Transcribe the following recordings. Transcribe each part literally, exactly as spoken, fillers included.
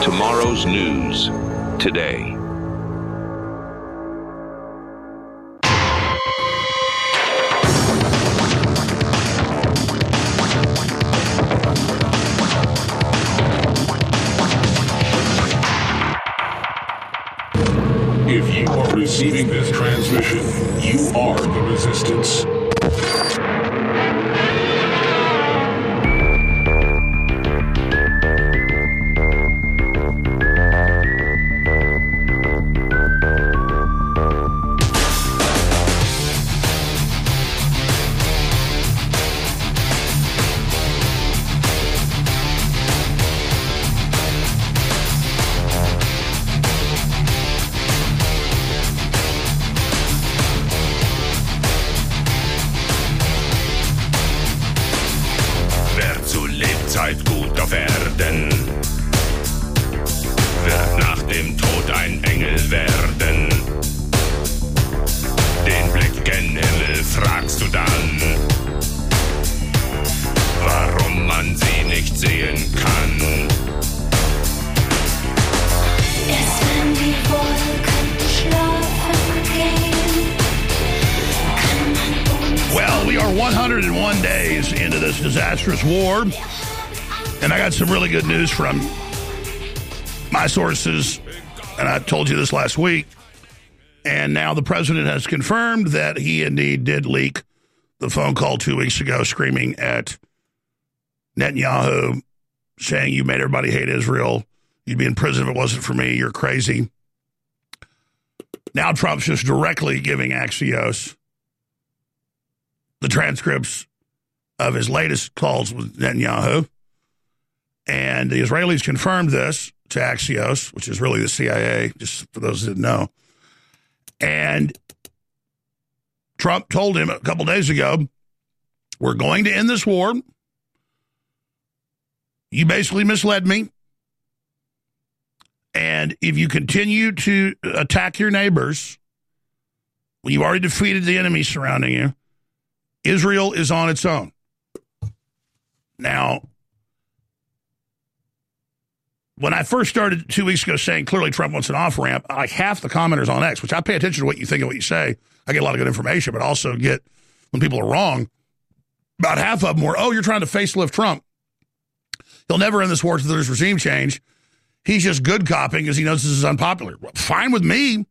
Tomorrow's news today. If you are receiving this transmission, you are the Resistance. Zeit gut auf Erden, wird nach dem Tod ein Engel werden. Den Blick gen Himmel fragst du dann, warum man sie nicht sehen kann. Erst wenn die Wolken schlafen gehen, kann man uns... Well, we are one hundred one days into this disastrous war. And I got some really good news from my sources, and I told you this last week. And now the president has confirmed that he indeed did leak the phone call two weeks ago screaming at Netanyahu, saying, you made everybody hate Israel. You'd be in prison if it wasn't for me. You're crazy. Now Trump's just directly giving Axios the transcripts of his latest calls with Netanyahu. And the Israelis confirmed this to Axios, which is really the C I A, just for those that didn't know. And Trump told him a couple days ago, we're going to end this war. You basically misled me. And if you continue to attack your neighbors, when you've already defeated the enemy surrounding you, Israel is on its own. Now, when I first started two weeks ago saying clearly Trump wants an off-ramp, like half the commenters on X, which I pay attention to what you think and what you say. I get a lot of good information, but also get, when people are wrong, about half of them were, oh, you're trying to facelift Trump. He'll never end this war until there's regime change. He's just good copying because he knows this is unpopular. Well, fine with me.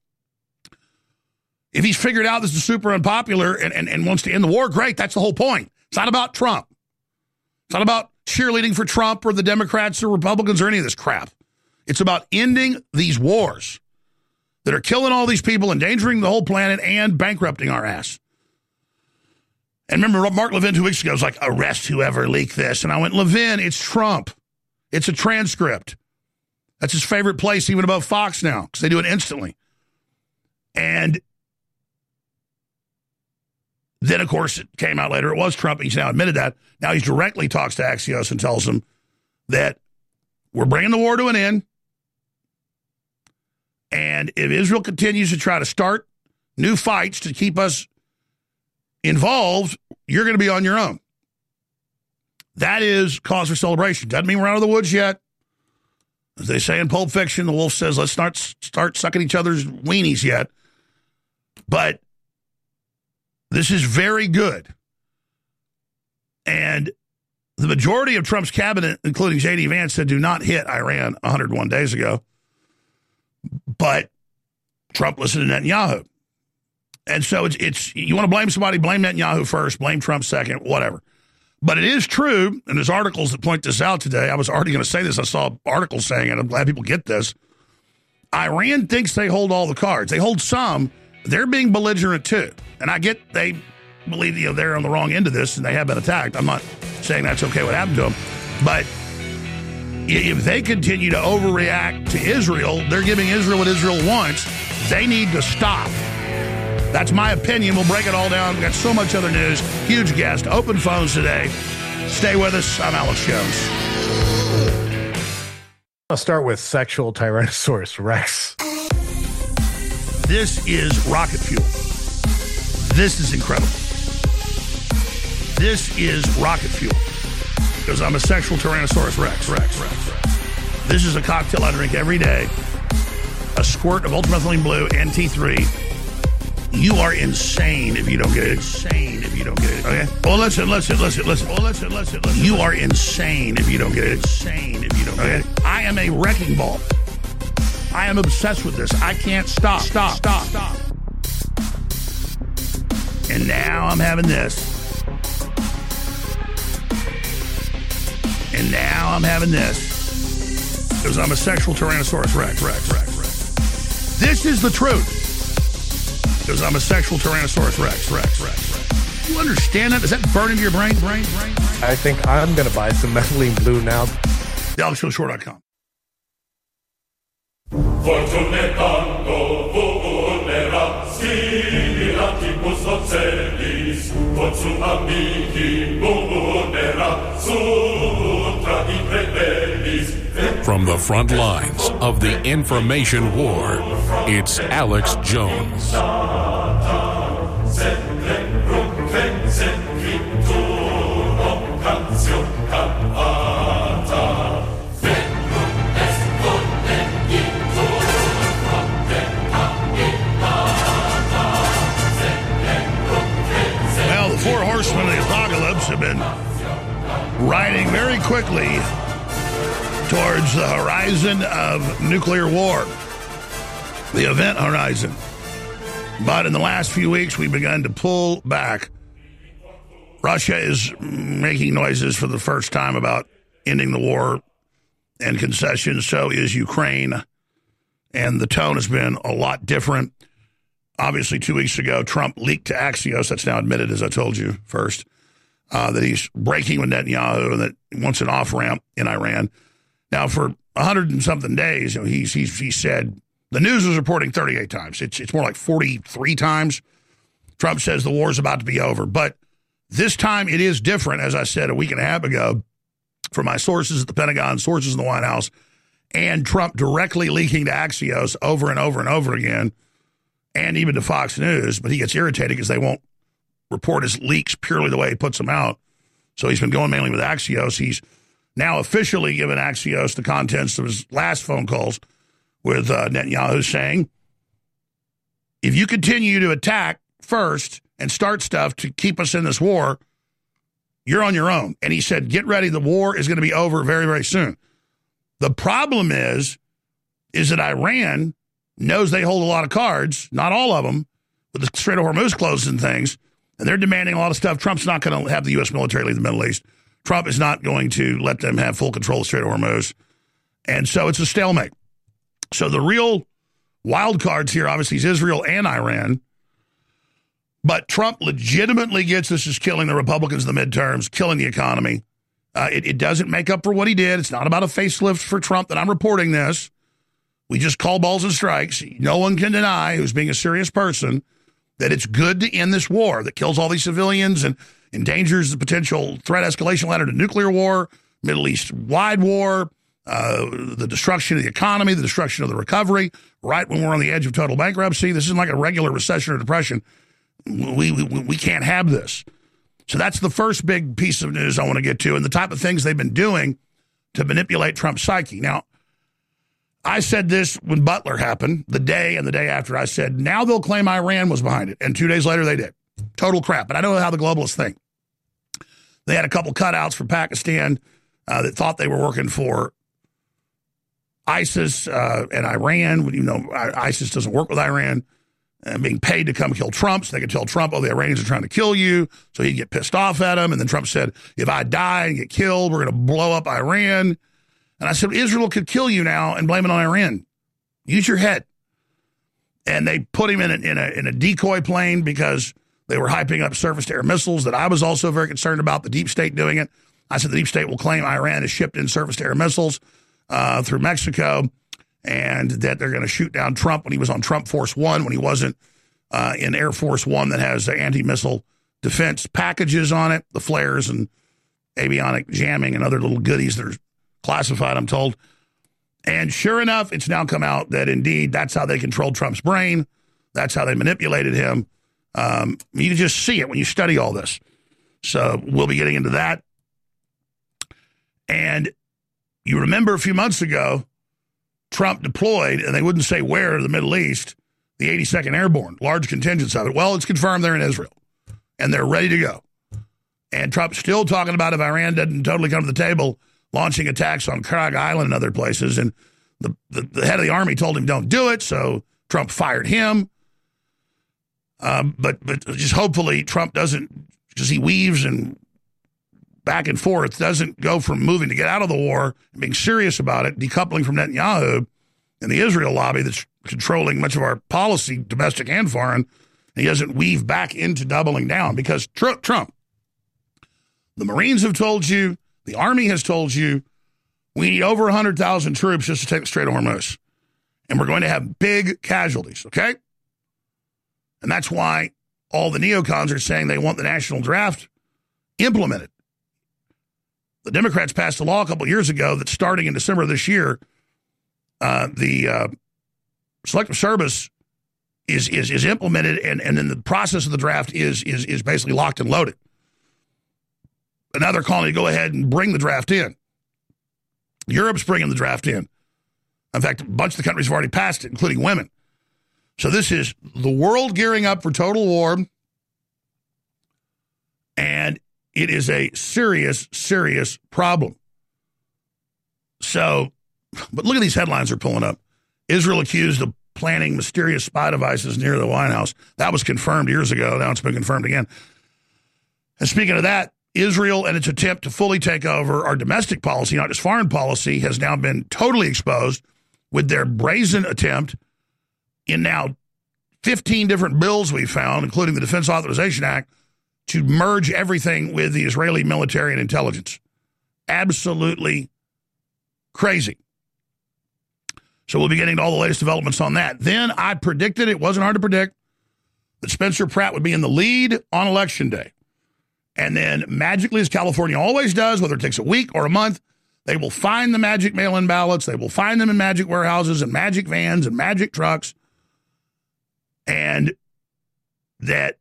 If he's figured out this is super unpopular and, and, and wants to end the war, great. That's the whole point. It's not about Trump. It's not about cheerleading for Trump or the Democrats or Republicans or any of this crap. It's about ending these wars that are killing all these people, endangering the whole planet, and bankrupting our ass. And remember, Mark Levin two weeks ago was like, arrest whoever leaked this. And I went, Levin, it's Trump. It's a transcript. That's his favorite place, even above Fox now, because they do it instantly. And then, of course, it came out later. It was Trump. He's now admitted that. Now he directly talks to Axios and tells them that we're bringing the war to an end. And if Israel continues to try to start new fights to keep us involved, you're going to be on your own. That is cause for celebration. Doesn't mean we're out of the woods yet. As they say in Pulp Fiction, the wolf says, let's not start sucking each other's weenies yet. But this is very good. And the majority of Trump's cabinet, including J D Vance, said do not hit Iran one hundred one days ago. But Trump listened to Netanyahu. And so it's, it's you want to blame somebody, blame Netanyahu first, blame Trump second, whatever. But it is true, and there's articles that point this out today. I was already going to say this. I saw articles saying it. I'm glad people get this. Iran thinks they hold all the cards. They hold some. They're being belligerent, too. And I get they believe, you know, they're on the wrong end of this, and they have been attacked. I'm not saying that's okay what happened to them. But if they continue to overreact to Israel, they're giving Israel what Israel wants. They need to stop. That's my opinion. We'll break it all down. We've got so much other news. Huge guest. Open phones today. Stay with us. I'm Alex Jones. I'll start with sexual Tyrannosaurus Rex. This is rocket fuel. This is incredible. This is rocket fuel. Because I'm a sexual Tyrannosaurus Rex. Rex, Rex, Rex. This is a cocktail I drink every day. A squirt of ultramethylene blue and T three. You are insane if you don't get it. Insane if you don't get it. Okay? Well, listen, listen, listen, listen. Well, listen, listen, listen. You are insane if you don't get it. Insane if you don't get it. I am a wrecking ball. I am obsessed with this. I can't stop, stop, stop, stop. And now I'm having this. And now I'm having this. Because I'm a sexual Tyrannosaurus Rex, Rex, Rex, Rex. This is the truth. Because I'm a sexual Tyrannosaurus Rex, Rex, Rex, Rex. You understand that? Does that burn into your brain, brain, brain, brain? I think I'm going to buy some methylene blue now. the alex show shore dot com. From the front lines of the information war, it's Alex Jones. Well, the four horsemen of the apocalypse have been riding very quickly towards the horizon of nuclear war, the event horizon. But in the last few weeks, we've begun to pull back. Russia is making noises for the first time about ending the war and concessions. So is Ukraine. And the tone has been a lot different. Obviously, two weeks ago, Trump leaked to Axios. That's now admitted, as I told you first, uh, that he's breaking with Netanyahu and that he wants an off-ramp in Iran. Now, for a hundred and something days, you know, he's, he's, he said, the news was reporting thirty-eight times. It's, it's more like forty-three times. Trump says the war is about to be over. But this time it is different, as I said a week and a half ago, from my sources at the Pentagon, sources in the White House, and Trump directly leaking to Axios over and over and over again, and even to Fox News. But he gets irritated because they won't report his leaks purely the way he puts them out. So he's been going mainly with Axios. He's now officially given Axios the contents of his last phone calls with uh, Netanyahu, saying, if you continue to attack first and start stuff to keep us in this war, you're on your own. And he said, get ready, the war is going to be over very, very soon. The problem is, is that Iran knows they hold a lot of cards, not all of them, with the Strait of Hormuz closed and things, and they're demanding a lot of stuff. Trump's not going to have the U S military leave the Middle East. Trump is not going to let them have full control of the Strait of Hormuz. And so it's a stalemate. So the real wild cards here, obviously, is Israel and Iran. But Trump legitimately gets this is killing the Republicans in the midterms, killing the economy. Uh, it, it doesn't make up for what he did. It's not about a facelift for Trump that I'm reporting this. We just call balls and strikes. No one can deny, who's being a serious person, that it's good to end this war that kills all these civilians and endangers the potential threat escalation ladder to nuclear war, Middle East-wide war, uh, the destruction of the economy, the destruction of the recovery, right when we're on the edge of total bankruptcy. This isn't like a regular recession or depression. We, we, we can't have this. So that's the first big piece of news I want to get to, and the type of things they've been doing to manipulate Trump's psyche. Now, I said this when Butler happened, the day and the day after. I said, now they'll claim Iran was behind it. And two days later, they did. Total crap. But I know how the globalists think. They had a couple cutouts for Pakistan uh, that thought they were working for ISIS uh, and Iran. You know, ISIS doesn't work with Iran. And being paid to come kill Trump so they could tell Trump, oh, the Iranians are trying to kill you. So he'd get pissed off at him. And then Trump said, if I die and get killed, we're going to blow up Iran. And I said, Israel could kill you now and blame it on Iran. Use your head. And they put him in a, in a, in a decoy plane because they were hyping up surface-to-air missiles that I was also very concerned about, the deep state doing it. I said the deep state will claim Iran has shipped in surface-to-air missiles uh, through Mexico, and that they're going to shoot down Trump when he was on Trump Force One, when he wasn't uh, in Air Force One that has anti-missile defense packages on it, the flares and avionic jamming and other little goodies that are classified, I'm told. And sure enough, it's now come out that indeed that's how they controlled Trump's brain. That's how they manipulated him. Um, you can just see it when you study all this. So we'll be getting into that. And You remember a few months ago, Trump deployed, and they wouldn't say where, to the Middle East, the eighty-second Airborne, large contingents of it. Well, it's confirmed they're in Israel, and they're ready to go. And Trump's still talking about if Iran doesn't totally come to the table, launching attacks on Krak Island and other places. And the, the, the head of the army told him don't do it, so Trump fired him. Um, but but just hopefully Trump doesn't, because he weaves and back and forth, doesn't go from moving to get out of the war and being serious about it, decoupling from Netanyahu and the Israel lobby that's controlling much of our policy, domestic and foreign. And he doesn't weave back into doubling down because Trump, Trump, the Marines have told you, the Army has told you, we need over one hundred thousand troops just to take the Strait of Hormuz. And we're going to have big casualties, okay? And that's why all the neocons are saying they want the national draft implemented. The Democrats passed a law a couple of years ago that starting in December of this year, uh, the uh, Selective Service is is is implemented, and, and then the process of the draft is is is basically locked and loaded. And now they're calling to go ahead and bring the draft in. Europe's bringing the draft in. In fact, a bunch of the countries have already passed it, including women. So this is the world gearing up for total war, and it is a serious, serious problem. So, but look at these headlines they're pulling up. Israel accused of planting mysterious spy devices near the White House. That was confirmed years ago. Now it's been confirmed again. And speaking of that, Israel and its attempt to fully take over our domestic policy, not just foreign policy, has now been totally exposed with their brazen attempt in now fifteen different bills we found, including the Defense Authorization Act, to merge everything with the Israeli military and intelligence. Absolutely crazy. So we'll be getting to all the latest developments on that. Then I predicted, it wasn't hard to predict, that Spencer Pratt would be in the lead on Election Day. And then magically, as California always does, whether it takes a week or a month, they will find the magic mail-in ballots. They will find them in magic warehouses and magic vans and magic trucks. And that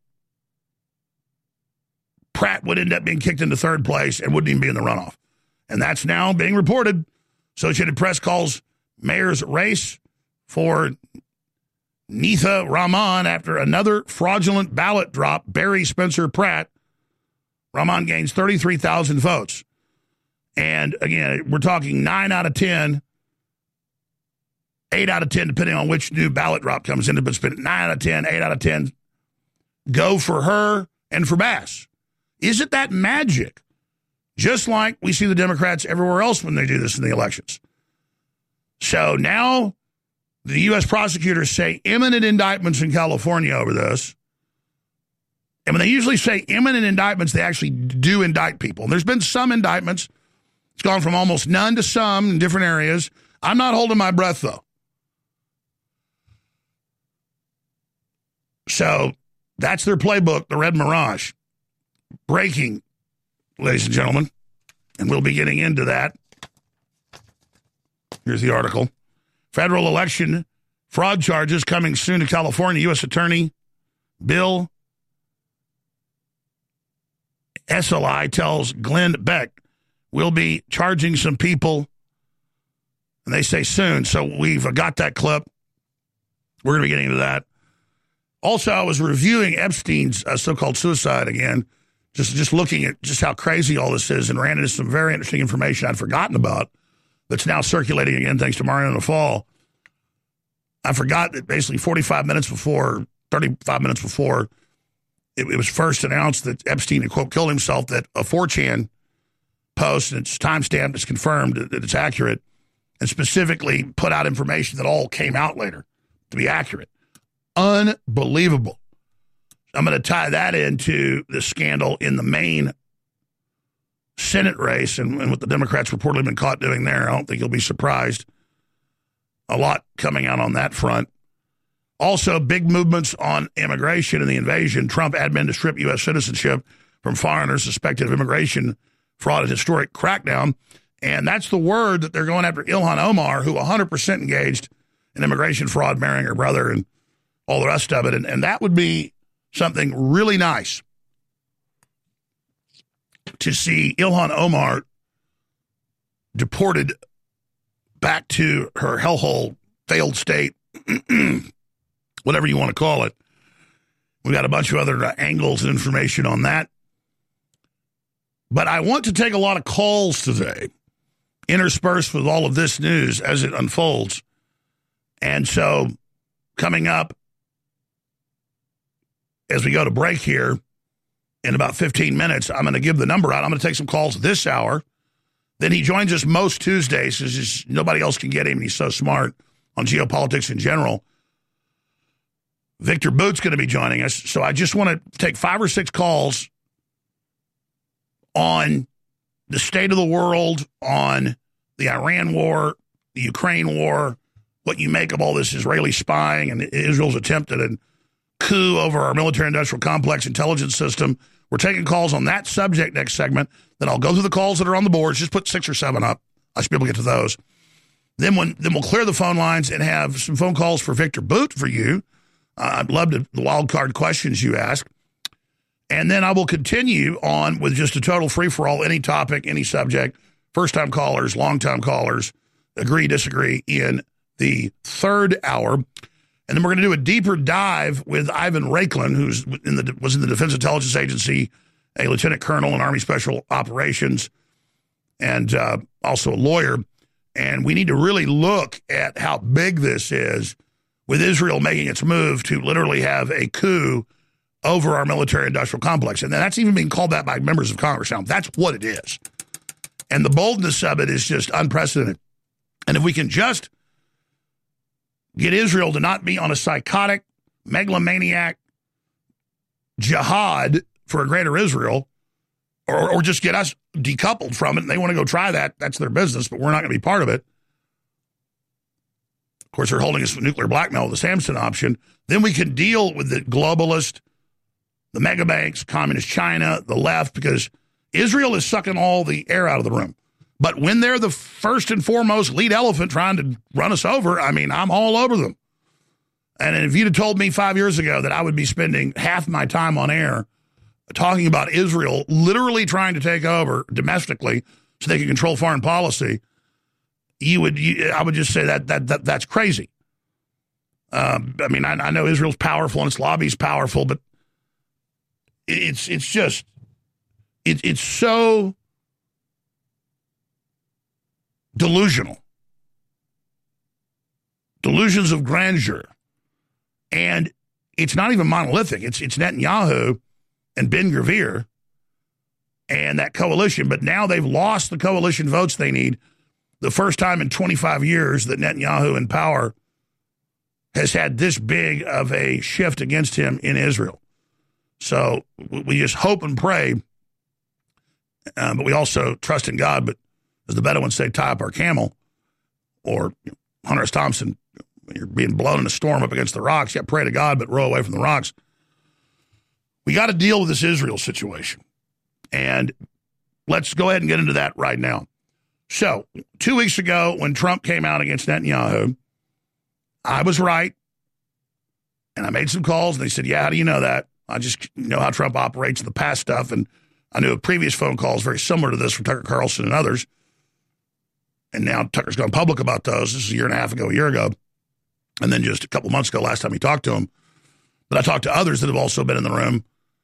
Pratt would end up being kicked into third place and wouldn't even be in the runoff. And that's now being reported. Associated Press calls mayor's race for Neitha Rahman after another fraudulent ballot drop buries Spencer Pratt. Rahman gains thirty-three thousand votes. And again, we're talking nine out of ten, eight out of ten, depending on which new ballot drop comes in. But it's been nine out of ten, eight out of ten go for her and for Bass. Isn't that magic? Just like we see the Democrats everywhere else when they do this in the elections. So now the U S prosecutors say imminent indictments in California over this. And when they usually say imminent indictments, they actually do indict people. And there's been some indictments. It's gone from almost none to some in different areas. I'm not holding my breath, though. So that's their playbook, the Red Mirage. Breaking, ladies and gentlemen. And we'll be getting into that. Here's the article. Federal election fraud charges coming soon to California. U S Attorney Bill S L I tells Glenn Beck we'll be charging some people, and they say soon. So we've got that clip. We're going to be getting into that. Also, I was reviewing Epstein's uh, so-called suicide again, just, just looking at just how crazy all this is, and ran into some very interesting information I'd forgotten about that's now circulating again thanks to Mario Nawfal. I forgot that basically forty-five minutes before, thirty-five minutes before, it, it was first announced that Epstein had, quote, killed himself, that a four chan post, and it's timestamped, it's confirmed that it's accurate, and specifically put out information that all came out later to be accurate. Unbelievable. I'm going to tie that into the scandal in the main Senate race and, and what the Democrats reportedly been caught doing there. I don't think you'll be surprised. A lot coming out on that front. Also, big movements on immigration and the invasion. Trump admin to strip U S citizenship from foreigners suspected of immigration fraud and historic crackdown. And that's the word that they're going after Ilhan Omar, who one hundred percent engaged in immigration fraud, marrying her brother and all the rest of it. And, and that would be something really nice to see Ilhan Omar deported back to her hellhole, failed state, whatever you want to call it. We got a bunch of other uh, angles and information on that. But I want to take a lot of calls today, interspersed with all of this news as it unfolds. And so coming up, as we go to break here in about fifteen minutes, I'm going to give the number out. I'm going to take some calls this hour. Then he joins us most Tuesdays because nobody else can get him. And he's so smart on geopolitics in general. Victor Boot's going to be joining us. So I just want to take five or six calls on the state of the world, on the Iran war, the Ukraine war, what you make of all this Israeli spying and Israel's attempt at a coup over our military-industrial complex intelligence system. We're taking calls on that subject next segment. Then I'll go through the calls that are on the boards. Just put six or seven up. I should be able to get to those. Then when then we'll clear the phone lines and have some phone calls for Victor Boot for you. Uh, I'd love to, the wild card questions you ask. And then I will continue on with just a total free-for-all, any topic, any subject, first-time callers, long-time callers, agree, disagree in the third hour. And then we're going to do a deeper dive with Ivan Raiklin, who's in the was in the Defense Intelligence Agency, a lieutenant colonel in Army Special Operations, and uh, also a lawyer. And we need to really look at how big this is with Israel making its move to literally have a coup over our military-industrial complex. And that's even being called that by members of Congress now. That's what it is. And the boldness of it is just unprecedented. And if we can just get Israel to not be on a psychotic, megalomaniac jihad for a greater Israel, or, or just get us decoupled from it, and they want to go try that, that's their business, but we're not going to be part of it. Of course, they're holding us with nuclear blackmail with the Samson option. Then we can deal with the globalist, the mega banks, communist China, the left, because Israel is sucking all the air out of the room. But when they're the first and foremost lead elephant trying to run us over, I mean, I'm all over them. And if you'd have told me five years ago that I would be spending half my time on air talking about Israel literally trying to take over domestically so they can control foreign policy, you would, you, I would just say that that, that that's crazy. Um, I mean, I, I know Israel's powerful and its lobby's powerful, but it's it's just it, it's so delusional. Delusions of grandeur. And it's not even monolithic. It's it's Netanyahu and Ben Gvir and that coalition. But now they've lost the coalition votes they need. The first time in twenty-five years that Netanyahu in power has had this big of a shift against him in Israel. So we just hope and pray, uh, but we also trust in God. But as the Bedouins say, tie up our camel, or you know, Hunter S. Thompson, when you're being blown in a storm up against the rocks, you got to pray to God, but row away from the rocks. We got to deal with this Israel situation. And let's go ahead and get into that right now. So two weeks ago, when Trump came out against Netanyahu, I was right. And I made some calls, and they said, yeah, how do you know that? I just know how Trump operates in the past stuff. And I knew a previous phone calls very similar to this from Tucker Carlson and others. And now Tucker's gone public about those. This is a year and a half ago, a year ago. And then just a couple months ago, last time he talked to him. But I talked to others that have also been in the room.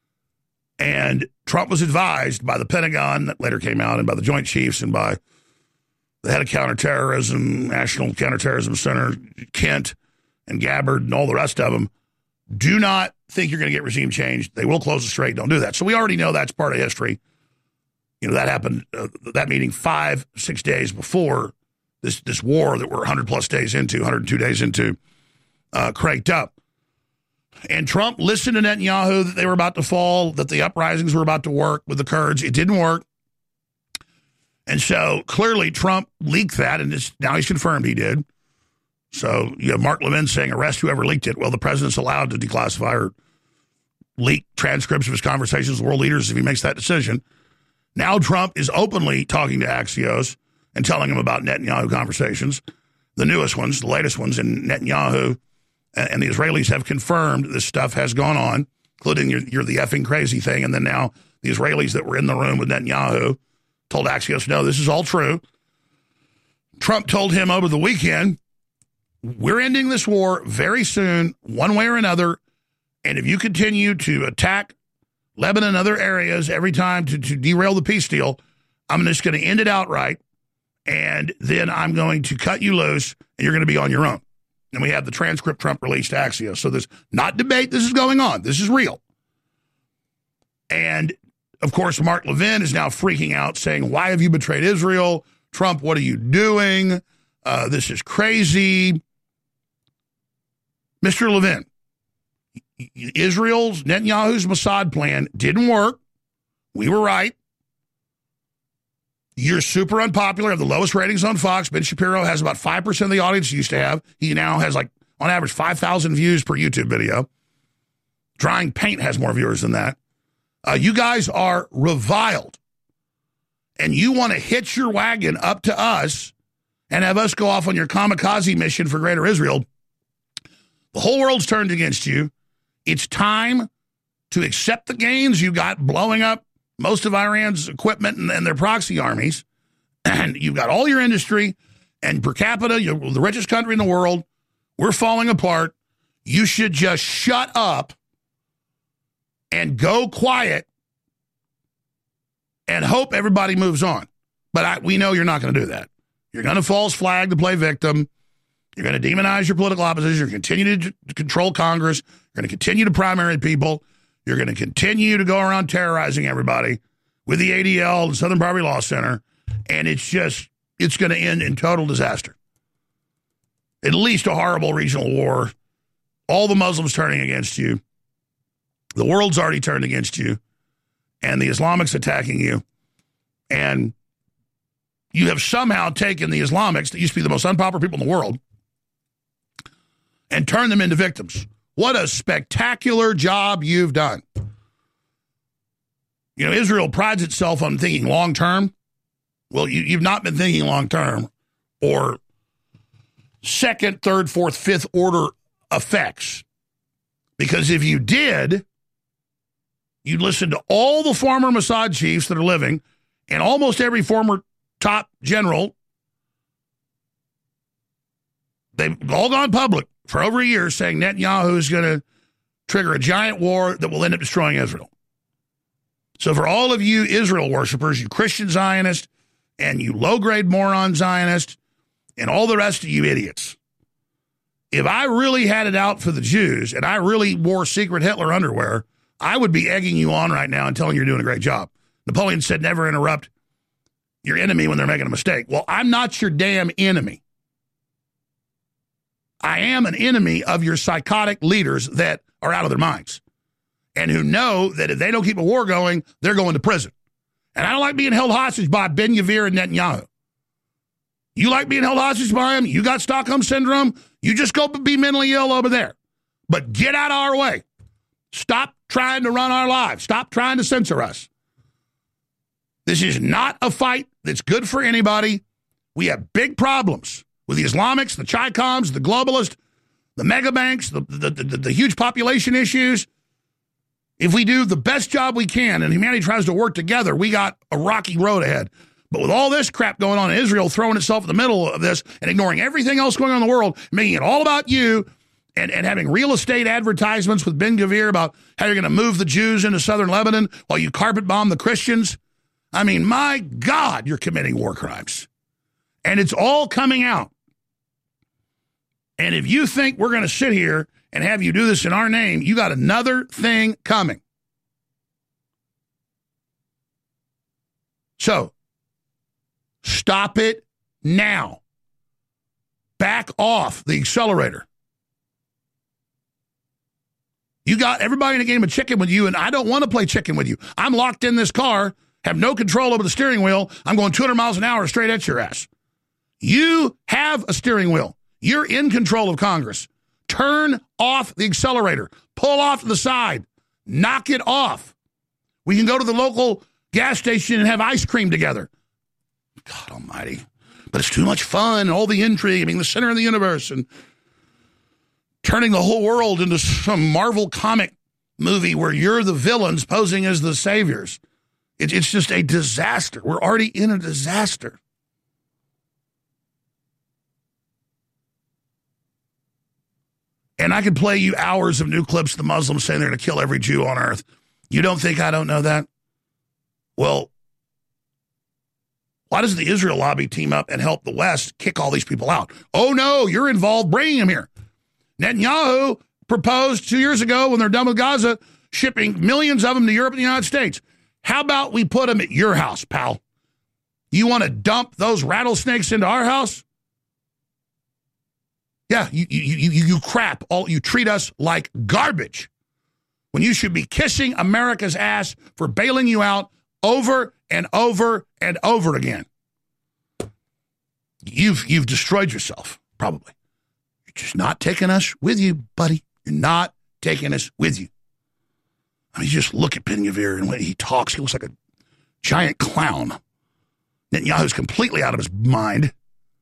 And Trump was advised by the Pentagon, that later came out, and by the Joint Chiefs, and by the head of counterterrorism, National Counterterrorism Center, Kent and Gabbard and all the rest of them, do not think you're going to get regime change. They will close the strait. Don't do that. So we already know that's part of history. You know, that happened, uh, that meeting five, six days before this this war that we're one hundred plus days into, one hundred two days into, uh, cranked up. And Trump listened to Netanyahu that they were about to fall, that the uprisings were about to work with the Kurds. It didn't work. And so clearly Trump leaked that, and it's, now he's confirmed he did. So you have Mark Levin saying arrest whoever leaked it. Well, the president's allowed to declassify or leak transcripts of his conversations with world leaders if he makes that decision. Now Trump is openly talking to Axios and telling him about Netanyahu conversations, the newest ones, the latest ones, and Netanyahu and the Israelis have confirmed this stuff has gone on, including you're, you're the effing crazy thing. And then now the Israelis that were in the room with Netanyahu told Axios, no, this is all true. Trump told him over the weekend, we're ending this war very soon, one way or another, and if you continue to attack Lebanon and other areas every time to, to derail the peace deal, I'm just going to end it outright, and then I'm going to cut you loose, and you're going to be on your own. And we have the transcript Trump released to Axios. So there's not debate. This is going on. This is real. And, of course, Mark Levin is now freaking out, saying, why have you betrayed Israel? Trump, what are you doing? Uh, this is crazy. Mister Levin, Israel's, Netanyahu's Mossad plan didn't work. We were right. You're super unpopular, have the lowest ratings on Fox. Ben Shapiro has about five percent of the audience he used to have. He now has, like, on average, five thousand views per YouTube video. Drying Paint has more viewers than that. Uh, you guys are reviled. And you want to hitch your wagon up to us and have us go off on your kamikaze mission for Greater Israel. The whole world's turned against you. It's time to accept the gains you got blowing up most of Iran's equipment and, and their proxy armies. And you've got all your industry and per capita, you're the richest country in the world. We're falling apart. You should just shut up and go quiet and hope everybody moves on. But I, we know you're not going to do that. You're going to false flag to play victim. You're going to demonize your political opposition. You're going to continue to, to control Congress. You're going to continue to primary people. You're going to continue to go around terrorizing everybody with the A D L, the Southern Poverty Law Center. And it's just, it's going to end in total disaster. At least a horrible regional war. All the Muslims turning against you. The world's already turned against you. And the Islamics attacking you. And you have somehow taken the Islamics, that used to be the most unpopular people in the world, and turned them into victims. What a spectacular job you've done. You know, Israel prides itself on thinking long-term. Well, you, you've not been thinking long-term or second, third, fourth, fifth order effects. Because if you did, you'd listen to all the former Mossad chiefs that are living and almost every former top general. They've all gone public for over a year saying Netanyahu is going to trigger a giant war that will end up destroying Israel. So for all of you Israel worshipers, you Christian Zionists, and you low-grade moron Zionists, and all the rest of you idiots, if I really had it out for the Jews and I really wore secret Hitler underwear, I would be egging you on right now and telling you you're doing a great job. Napoleon said never interrupt your enemy when they're making a mistake. Well, I'm not your damn enemy. I am an enemy of your psychotic leaders that are out of their minds and who know that if they don't keep a war going, they're going to prison. And I don't like being held hostage by Ben Gvir and Netanyahu. You like being held hostage by them? You got Stockholm Syndrome? You just go be mentally ill over there. But get out of our way. Stop trying to run our lives. Stop trying to censor us. This is not a fight that's good for anybody. We have big problems with the Islamics, the Chi-Coms, the globalists, the mega banks, the, the, the, the huge population issues. If we do the best job we can and humanity tries to work together, we got a rocky road ahead. But with all this crap going on in Israel, throwing itself in the middle of this and ignoring everything else going on in the world, making it all about you, and, and having real estate advertisements with Ben Gvir about how you're going to move the Jews into southern Lebanon while you carpet bomb the Christians. I mean, my God, you're committing war crimes. And it's all coming out. And if you think we're going to sit here and have you do this in our name, you got another thing coming. So, stop it now. Back off the accelerator. You got everybody in a game of chicken with you, and I don't want to play chicken with you. I'm locked in this car, have no control over the steering wheel. I'm going two hundred miles an hour straight at your ass. You have a steering wheel. You're in control of Congress. Turn off the accelerator. Pull off to the side. Knock it off. We can go to the local gas station and have ice cream together. God almighty. But it's too much fun, all the intrigue, being the center of the universe, and turning the whole world into some Marvel comic movie where you're the villains posing as the saviors. It, it's just a disaster. We're already in a disaster. And I could play you hours of new clips of the Muslims saying they're going to kill every Jew on earth. You don't think I don't know that? Well, why doesn't the Israel lobby team up and help the West kick all these people out? Oh, no, you're involved bringing them here. Netanyahu proposed two years ago when they're done with Gaza, shipping millions of them to Europe and the United States. How about we put them at your house, pal? You want to dump those rattlesnakes into our house? Yeah, you, you, you, you crap. All, you treat us like garbage when you should be kissing America's ass for bailing you out over and over and over again. You've you've destroyed yourself, probably. You're just not taking us with you, buddy. You're not taking us with you. I mean, just look at Ben-Gvir and when he talks, he looks like a giant clown. Netanyahu's completely out of his mind.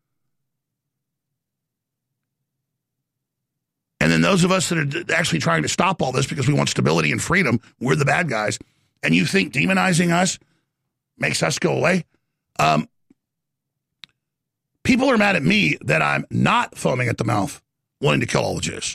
And then those of us that are actually trying to stop all this because we want stability and freedom, we're the bad guys. And you think demonizing us makes us go away? Um, people are mad at me that I'm not foaming at the mouth wanting to kill all the Jews.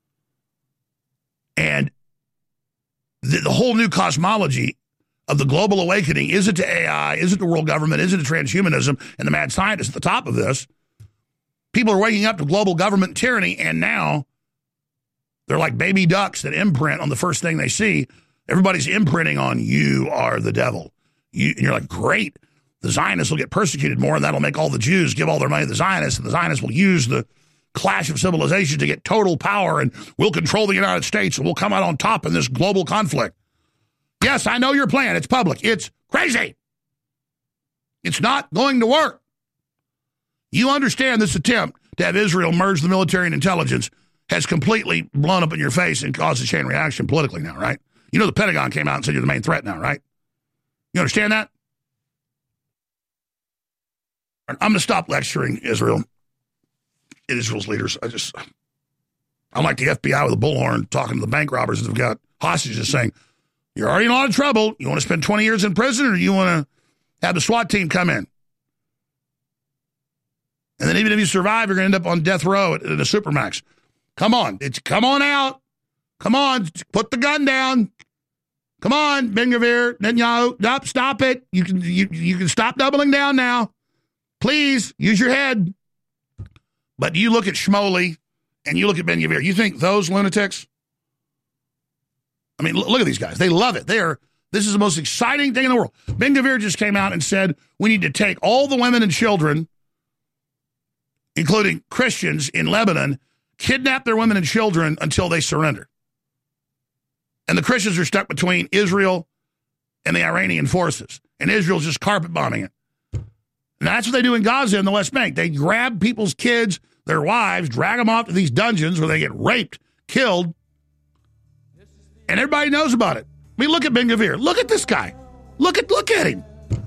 And the, the whole new cosmology of the global awakening, is it to A I, is it to world government, is it to transhumanism, and the mad scientists at the top of this? People are waking up to global government tyranny, and now they're like baby ducks that imprint on the first thing they see. Everybody's imprinting on you are the devil. You, and you're like, great. The Zionists will get persecuted more, and that'll make all the Jews give all their money to the Zionists, and the Zionists will use the clash of civilizations to get total power, and we'll control the United States, and we'll come out on top in this global conflict. Yes, I know your plan. It's public. It's crazy. It's not going to work. You understand this attempt to have Israel merge the military and intelligence has completely blown up in your face and caused a chain reaction politically now, right? You know the Pentagon came out and said you're the main threat now, right? You understand that? I'm going to stop lecturing Israel, Israel's leaders. I just, I'm like the F B I with a bullhorn talking to the bank robbers that have got hostages saying, you're already in a lot of trouble. You want to spend twenty years in prison, or you want to have the SWAT team come in? And then even if you survive, you're going to end up on death row at, at a Supermax. Come on. It's come on out. Come on. Put the gun down. Come on, Ben-Gvir, Netanyahu. Stop, stop it. You can, you, you can stop doubling down now. Please, use your head. But you look at Shmuley and you look at Ben-Gvir. You think those lunatics? I mean, look at these guys. They love it. They are, this is the most exciting thing in the world. Ben-Gvir just came out and said, we need to take all the women and children, including Christians in Lebanon, kidnap their women and children until they surrender. And the Christians are stuck between Israel and the Iranian forces. And Israel's just carpet bombing it. And that's what they do in Gaza and the West Bank. They grab people's kids, their wives, drag them off to these dungeons where they get raped, killed, and everybody knows about it. I mean, look at Ben-Gvir. Look at this guy. Look at look at him.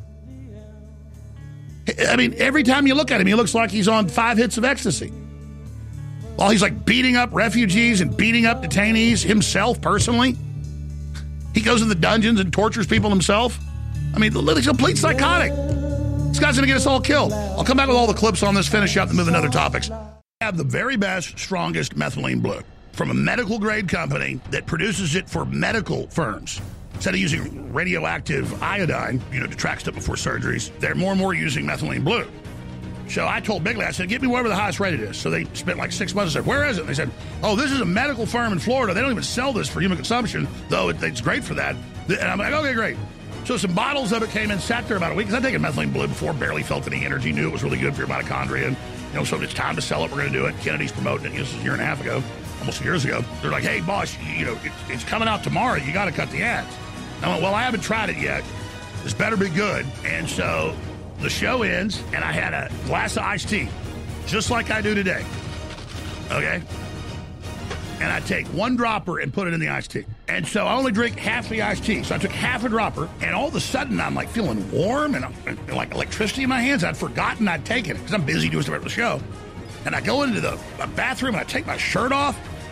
I mean, every time you look at him, he looks like he's on five hits of ecstasy. While he's like beating up refugees and beating up detainees himself personally. He goes in the dungeons and tortures people himself. I mean, he's a complete psychotic. This guy's going to get us all killed. I'll come back with all the clips on this, finish up, and move into other topics. I have the very best, strongest methylene blue from a medical grade company that produces it for medical firms. Instead of using radioactive iodine, you know, to track stuff before surgeries, they're more and more using methylene blue. So I told Bigley, I said, get me wherever the highest rated is. So they spent like six months and said, where is it? And they said, oh, this is a medical firm in Florida. They don't even sell this for human consumption, though it, it's great for that. And I'm like, okay, great. So some bottles of it came in, sat there about a week, because I'd taken methylene blue before, barely felt any energy, knew it was really good for your mitochondria. And, you know, so it's time to sell it. We're going to do it. Kennedy's promoting it. This was a year and a half ago, almost years ago. They're like, hey, boss, you, you know, it, it's coming out tomorrow. You got to cut the ads. I went, well, I haven't tried it yet. This better be good. And so the show ends, and I had a glass of iced tea, just like I do today. Okay? And I take one dropper and put it in the iced tea. And so I only drink half the iced tea. So I took half a dropper, and all of a sudden I'm like feeling warm and, and like electricity in my hands. I'd forgotten I'd taken it because I'm busy doing stuff at the show. And I go into the bathroom and I take my shirt off,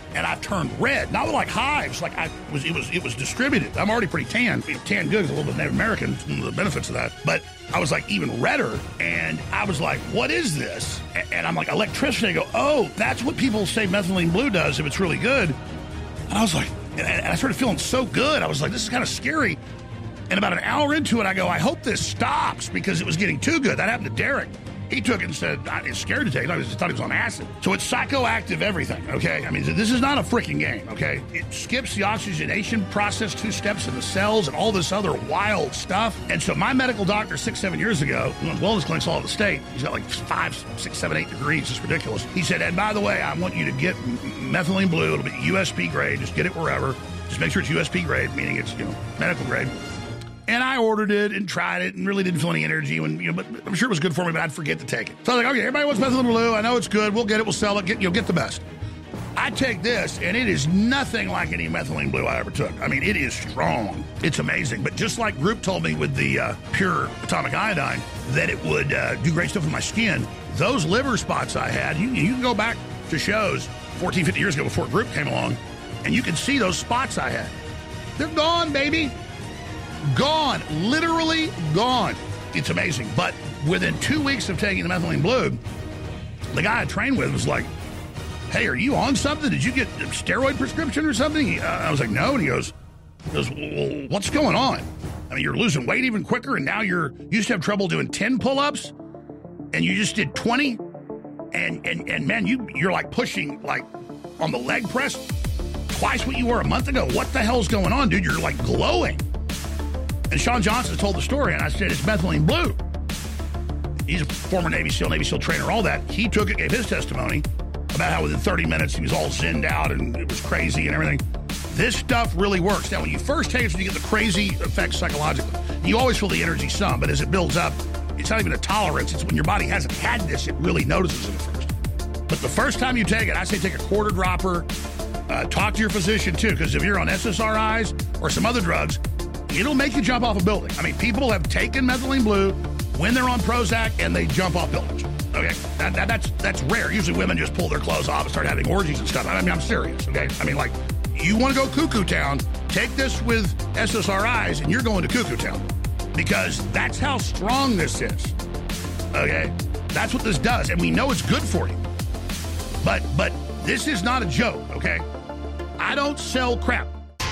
and I turned red. Not like hives, like I was. It was. It was distributed. I'm already pretty tan. Tan good is a little bit Native American. One of the benefits of that. But I was like even redder, and I was like, "What is this?" And I'm like, electricity. I go, "Oh, that's what people say methylene blue does if it's really good." And I was like, and I started feeling so good. I was like, "This is kind of scary." And about an hour into it, I go, "I hope this stops," because it was getting too good. That happened to Derek. He took it and said, I was scared to take it. I just thought he was on acid. So it's psychoactive everything, okay? I mean, this is not a freaking game, okay? It skips the oxygenation process, two steps in the cells, and all this other wild stuff. And so my medical doctor six, seven years ago, who owns wellness clinics all over the state, he's got like five, six, seven, eight degrees. It's ridiculous. He said, and by the way, I want you to get methylene blue. It'll be U S P grade. Just get it wherever. Just make sure it's U S P grade, meaning it's, you know, medical grade. And I ordered it and tried it and really didn't feel any energy. When, you know, but I'm sure it was good for me, but I'd forget to take it. So I was like, okay, everybody wants methylene blue. I know it's good. We'll get it. We'll sell it. Get, you know, get the best. I take this, and it is nothing like any methylene blue I ever took. I mean, it is strong. It's amazing. But just like Group told me with the uh, pure atomic iodine that it would uh, do great stuff with my skin, those liver spots I had, you, you can go back to shows fourteen, fifty years ago before Group came along, and you can see those spots I had. They're gone, baby. Gone. Literally gone. It's amazing. But within two weeks of taking the methylene blue, the guy I trained with was like, hey, are you on something? Did you get a steroid prescription or something? He, uh, I was like, no. And he goes, he goes, well, what's going on? I mean, you're losing weight even quicker, and now you're, you used to have trouble doing ten pull-ups, and you just did twenty? And, and, and man, you, you're like pushing, like, on the leg press twice what you were a month ago. What the hell's going on, dude? You're, like, glowing. And Sean Johnson told the story, and I said, it's methylene blue. He's a former Navy SEAL, Navy SEAL trainer, all that. He took it, gave his testimony about how within thirty minutes he was all zinned out and it was crazy and everything. This stuff really works. Now, when you first take it, you get the crazy effects psychologically. You always feel the energy some, but as it builds up, it's not even a tolerance. It's when your body hasn't had this, it really notices it at first. But the first time you take it, I say take a quarter dropper. Uh, talk to your physician, too, because if you're on S S R Is or some other drugs, it'll make you jump off a building. I mean, people have taken methylene blue when they're on Prozac and they jump off buildings. Okay, that, that, that's that's rare. Usually women just pull their clothes off and start having orgies and stuff. I mean, I'm serious, okay? I mean, like, you want to go cuckoo town, take this with S S R Is and you're going to cuckoo town because that's how strong this is, okay? That's what this does, and we know it's good for you. But But this is not a joke, okay? I don't sell crap.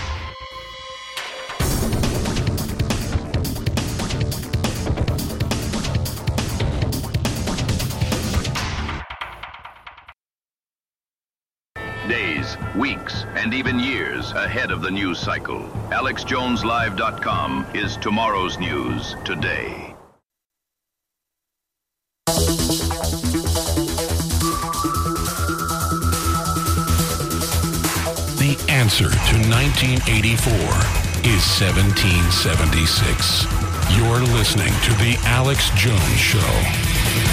Days, weeks, and even years ahead of the news cycle. Alex Jones Live dot com is tomorrow's news today. The answer to nineteen eighty-four is seventeen seventy-six. You're listening to The Alex Jones Show.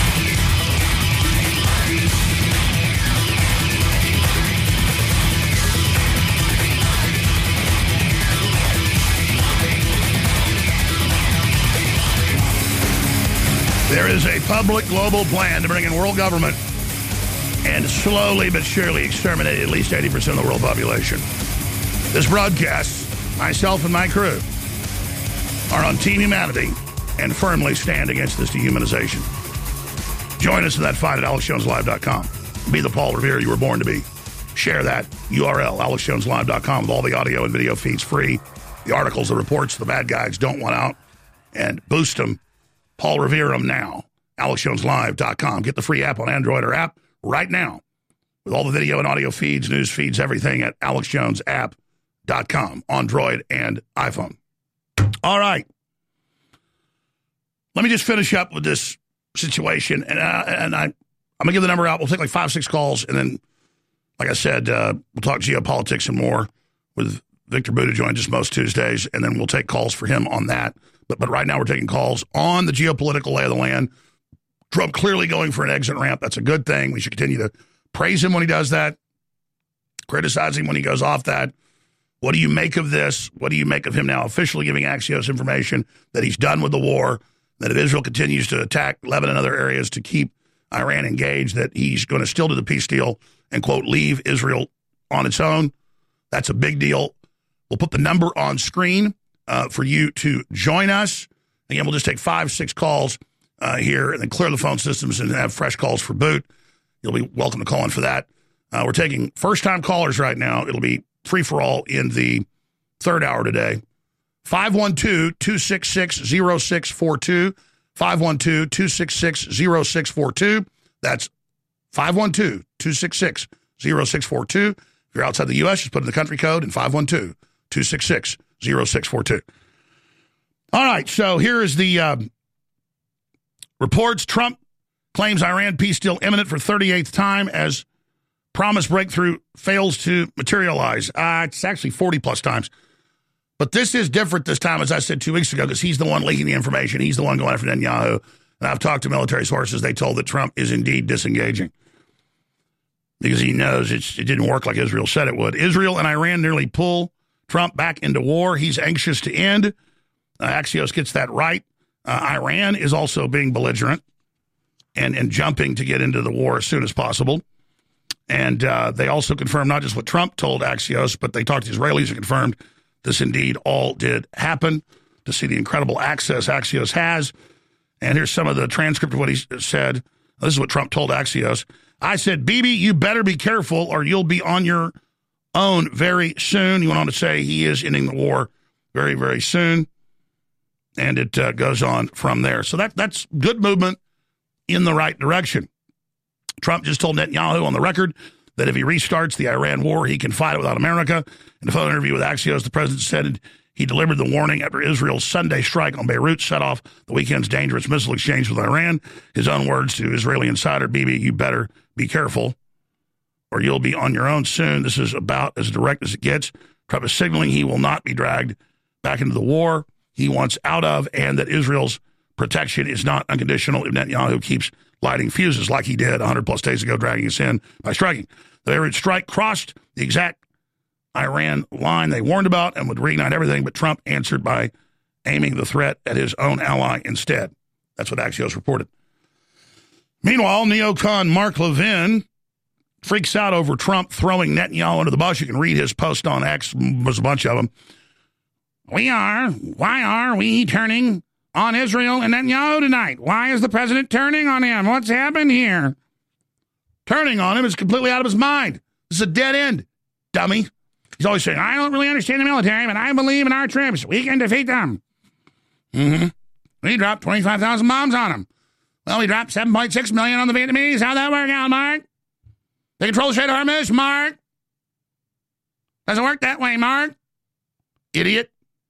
There is a public global plan to bring in world government and slowly but surely exterminate at least eighty percent of the world population. This broadcast, myself and my crew, are on Team Humanity and firmly stand against this dehumanization. Join us in that fight at Alex Jones Live dot com. Be the Paul Revere you were born to be. Share that U R L, Alex Jones Live dot com, with all the audio and video feeds free. The articles, the reports, the bad guys don't want out. And boost them. Paul Revere them now. Alex Jones Live dot com. Get the free app on Android or app right now. With all the video and audio feeds, news feeds, everything at Alex Jones App dot com. Android and iPhone. All right. Let me just finish up with this situation. And, I, and I, I'm going to give the number out. We'll take like five, six calls. And then, like I said, uh, we'll talk geopolitics and more with Victor Buddha joins us most Tuesdays. And then we'll take calls for him on that. But but right now we're taking calls on the geopolitical lay of the land. Trump clearly going for an exit ramp. That's a good thing. We should continue to praise him when he does that, criticize him when he goes off that. What do you make of this? What do you make of him now officially giving Axios information that he's done with the war, that if Israel continues to attack Lebanon and other areas to keep Iran engaged, that he's going to still do the peace deal and, quote, leave Israel on its own. That's a big deal. We'll put the number on screen uh, for you to join us. Again, we'll just take five, six calls uh, here and then clear the phone systems and have fresh calls for boot. You'll be welcome to call in for that. Uh, we're taking first-time callers right now. It'll be free-for-all in the third hour today. five one two, two six six, zero six four two. five one two, two six six, zero six four two. That's five one two, two six six, zero six four two. If you're outside the U S, just put in the country code and five one two, two six six, zero six four two. All right, so here is the um, reports. Trump claims Iran peace deal imminent for thirty-eighth time as promised breakthrough fails to materialize. Uh, it's actually forty-plus times. But this is different this time, as I said two weeks ago, because he's the one leaking the information. He's the one going after Netanyahu. And I've talked to military sources. They told that Trump is indeed disengaging because he knows it's, it didn't work like Israel said it would. Israel and Iran nearly pull Trump back into war. He's anxious to end. Uh, Axios gets that right. Uh, Iran is also being belligerent and, and jumping to get into the war as soon as possible. And uh, they also confirmed not just what Trump told Axios, but they talked to Israelis and confirmed this indeed all did happen, to see the incredible access Axios has. And here's some of the transcript of what he said. This is what Trump told Axios. I said, Bibi, you better be careful or you'll be on your own very soon. He went on to say he is ending the war very, very soon. And it uh, goes on from there. So that that's good movement in the right direction. Trump just told Netanyahu on the record that if he restarts the Iran war, he can fight it without America. In a phone interview with Axios, the president said he delivered the warning after Israel's Sunday strike on Beirut set off the weekend's dangerous missile exchange with Iran. His own words to Israeli insider, Bibi, you better be careful or you'll be on your own soon. This is about as direct as it gets. Trump is signaling he will not be dragged back into the war he wants out of, and that Israel's protection is not unconditional if Netanyahu keeps lighting fuses like he did one hundred plus days ago, dragging us in by striking. The Beirut strike crossed the exact Iran line they warned about and would reignite everything, but Trump answered by aiming the threat at his own ally instead. That's what Axios reported. Meanwhile, neocon Mark Levin freaks out over Trump throwing Netanyahu under the bus. You can read his post on X. There's a bunch of them. We are, why are we turning on Israel and Netanyahu tonight? Why is the president turning on him? What's happened here? Turning on him is completely out of his mind. This is a dead end, dummy. He's always saying, I don't really understand the military, but I believe in our troops. We can defeat them. Mm-hmm. We dropped twenty-five thousand bombs on them. Well, we dropped seven point six million on the Vietnamese. How'd that work out, Mark? They control the Strait of Hormuz, Mark. Doesn't work that way, Mark. Idiot.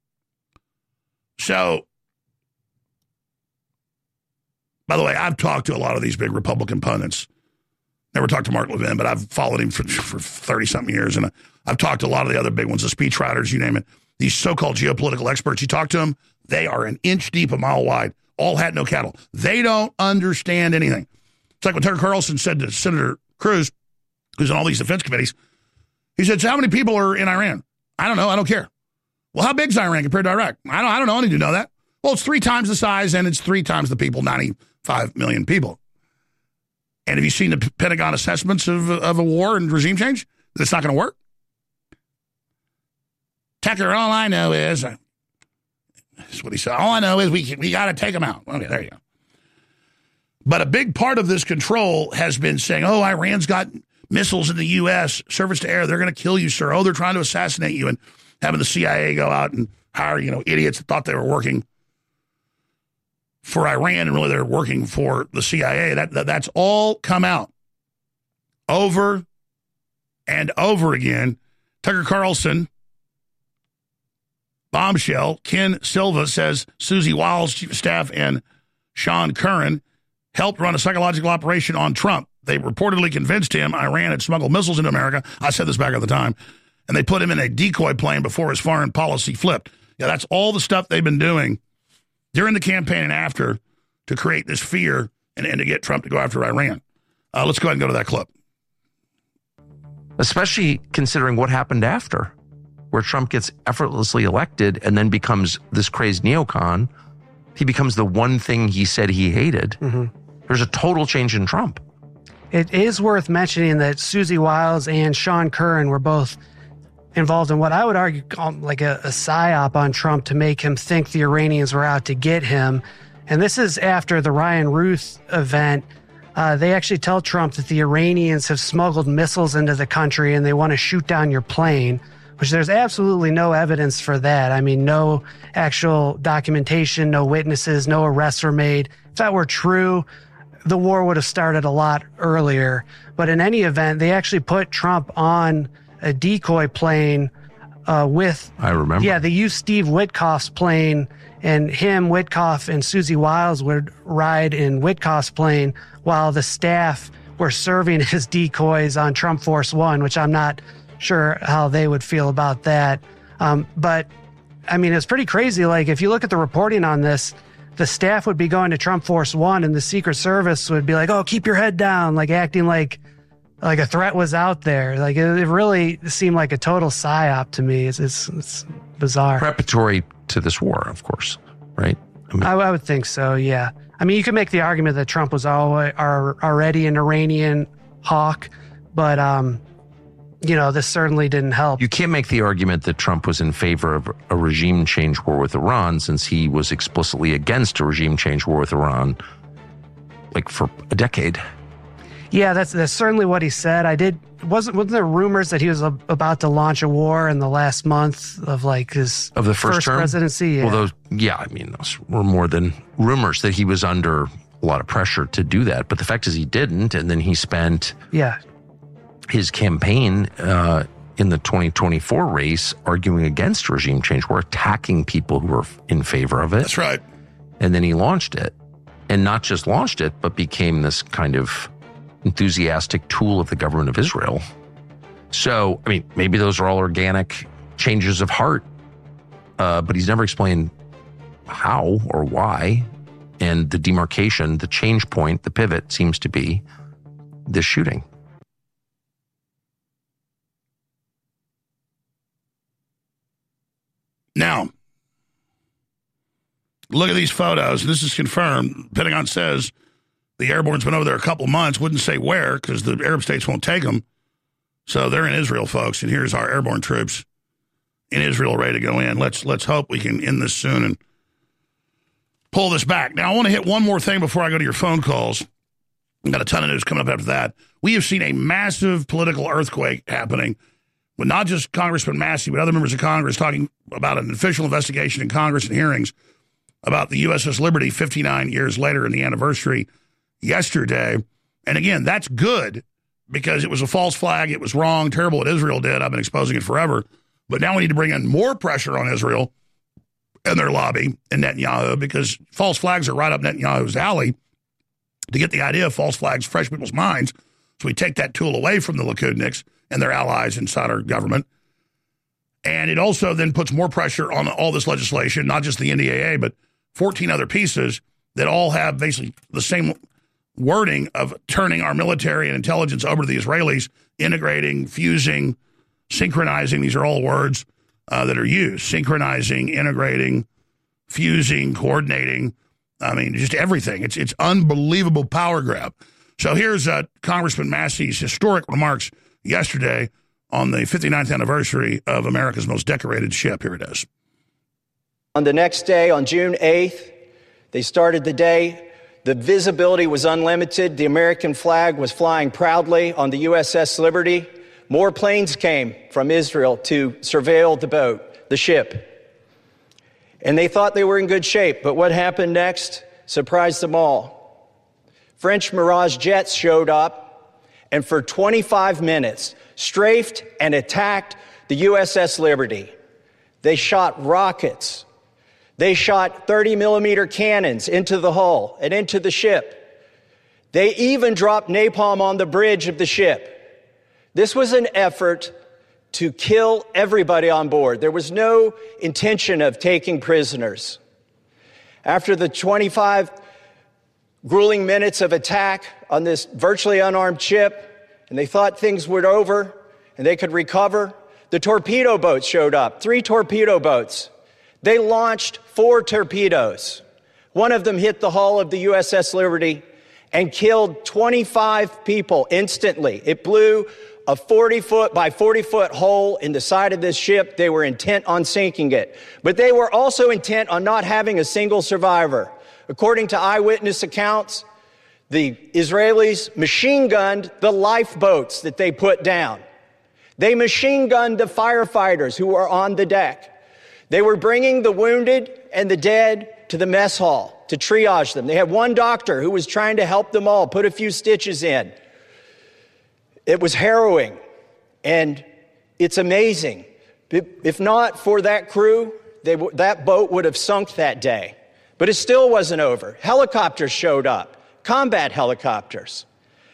So, by the way, I've talked to a lot of these big Republican pundits. Never talked to Mark Levin, but I've followed him for for thirty-something years, and I've talked to a lot of the other big ones, the speechwriters, you name it. These so-called geopolitical experts, you talk to them, they are an inch deep, a mile wide, all hat, no cattle. They don't understand anything. It's like what Tucker Carlson said to Senator Cruz, who's on all these defense committees. He said, so how many people are in Iran? I don't know. I don't care. Well, how big is Iran compared to Iraq? I don't, I don't know. I need to know that. Well, it's three times the size, and it's three times the people, ninety-five million people. And have you seen the Pentagon assessments of, of a war and regime change? That it's not going to work? Tucker, all I know is, uh, that's what he said, all I know is we, we got to take them out. Okay, there you go. But a big part of this control has been saying, oh, Iran's got missiles in the U S, surface to air, they're going to kill you, sir. Oh, they're trying to assassinate you, and having the C I A go out and hire, you know, idiots that thought they were working for Iran and really they're working for the C I A. That, that That's all come out over and over again. Tucker Carlson, bombshell. Ken Silva says Susie Wiles, chief of staff, and Sean Curran helped run a psychological operation on Trump. They reportedly convinced him Iran had smuggled missiles into America. I said this back at the time. And they put him in a decoy plane before his foreign policy flipped. Yeah, that's all the stuff they've been doing during the campaign and after to create this fear and, and to get Trump to go after Iran. Uh, let's go ahead and go to that clip. Especially considering what happened after, where Trump gets effortlessly elected and then becomes this crazed neocon. He becomes the one thing he said he hated. Mm-hmm. There's a total change in Trump. it is worth mentioning that Susie Wiles and Sean Curran were both involved in what I would argue like a, a psyop on Trump to make him think the Iranians were out to get him. And this is after the Ryan Ruth event. Uh, they actually tell Trump that the Iranians have smuggled missiles into the country and they want to shoot down your plane, which there's absolutely no evidence for that. I mean, no actual documentation, no witnesses, no arrests were made. If that were true, the war would have started a lot earlier. But in any event, they actually put Trump on a decoy plane uh, with... I remember. Yeah, they used Steve Witkoff's plane, and him, Witkoff, and Susie Wiles would ride in Witkoff's plane while the staff were serving as decoys on Trump Force One, which I'm not sure how they would feel about that. Um, but, I mean, it's pretty crazy. Like, if you look at the reporting on this, the staff would be going to Trump Force One, and the Secret Service would be like, oh, keep your head down, like acting like like a threat was out there. Like, it, it really seemed like a total psyop to me. It's, it's, it's bizarre. Preparatory to this war, of course, right? I, mean, I, I would think so, yeah. I mean, you could make the argument that Trump was always, are, already an Iranian hawk, but, um, you know, this certainly didn't help. You can't make the argument that Trump was in favor of a regime change war with Iran, since he was explicitly against a regime change war with Iran, like, for a decade. Yeah, that's that's certainly what he said. I did wasn't wasn't there rumors that he was a, about to launch a war in the last month of like his of the first, first term? presidency? Yeah. Well, those yeah, I mean those were more than rumors that he was under a lot of pressure to do that. But the fact is he didn't, and then he spent yeah his campaign uh, in the twenty twenty-four race arguing against regime change war, attacking people who were in favor of it. That's right. And then he launched it, and not just launched it, but became this kind of enthusiastic tool of the government of Israel. So, I mean, maybe those are all organic changes of heart, uh, but he's never explained how or why. And the demarcation, the change point, the pivot seems to be this shooting. Now, look at these photos. This is confirmed. Pentagon says the airborne's been over there a couple months. Wouldn't say where because the Arab states won't take them. So they're in Israel, folks. And here's our airborne troops in Israel ready to go in. Let's let's hope we can end this soon and pull this back. Now, I want to hit one more thing before I go to your phone calls. I've got a ton of news coming up after that. We have seen a massive political earthquake happening with not just Congressman Massey, but other members of Congress talking about an official investigation in Congress and hearings about the U S S Liberty fifty-nine years later in the anniversary yesterday. And again, that's good because it was a false flag. It was wrong, terrible what Israel did. I've been exposing it forever. But now we need to bring in more pressure on Israel and their lobby and Netanyahu because false flags are right up Netanyahu's alley to get the idea of false flags fresh people's minds. So we take that tool away from the Likudniks and their allies inside our government. And it also then puts more pressure on all this legislation, not just the N D A A, but fourteen other pieces that all have basically the same wording of turning our military and intelligence over to the Israelis, integrating, fusing, synchronizing. These are all words uh, that are used. Synchronizing, integrating, fusing, coordinating. I mean, just everything. It's it's unbelievable power grab. So here's uh, Congressman Massey's historic remarks yesterday on the fifty-ninth anniversary of America's most decorated ship. Here it is. On the next day, on June eighth, they started the day. The visibility was unlimited. The American flag was flying proudly on the U S S Liberty. More planes came from Israel to surveil the boat, the ship. And they thought they were in good shape, but what happened next surprised them all. French Mirage jets showed up and for twenty-five minutes strafed and attacked the U S S Liberty. They shot rockets. They shot thirty millimeter cannons into the hull and into the ship. They even dropped napalm on the bridge of the ship. This was an effort to kill everybody on board. There was no intention of taking prisoners. After the twenty-five grueling minutes of attack on this virtually unarmed ship, and they thought things were over and they could recover, the torpedo boats showed up, three torpedo boats. They launched four torpedoes. One of them hit the hull of the U S S Liberty and killed twenty-five people instantly. It blew a forty foot by forty foot hole in the side of this ship. They were intent on sinking it. But they were also intent on not having a single survivor. According to eyewitness accounts, the Israelis machine gunned the lifeboats that they put down. They machine gunned the firefighters who were on the deck. They were bringing the wounded and the dead to the mess hall to triage them. They had one doctor who was trying to help them all, put a few stitches in. It was harrowing, and it's amazing. If not for that crew, they, that boat would have sunk that day. But it still wasn't over. Helicopters showed up, combat helicopters.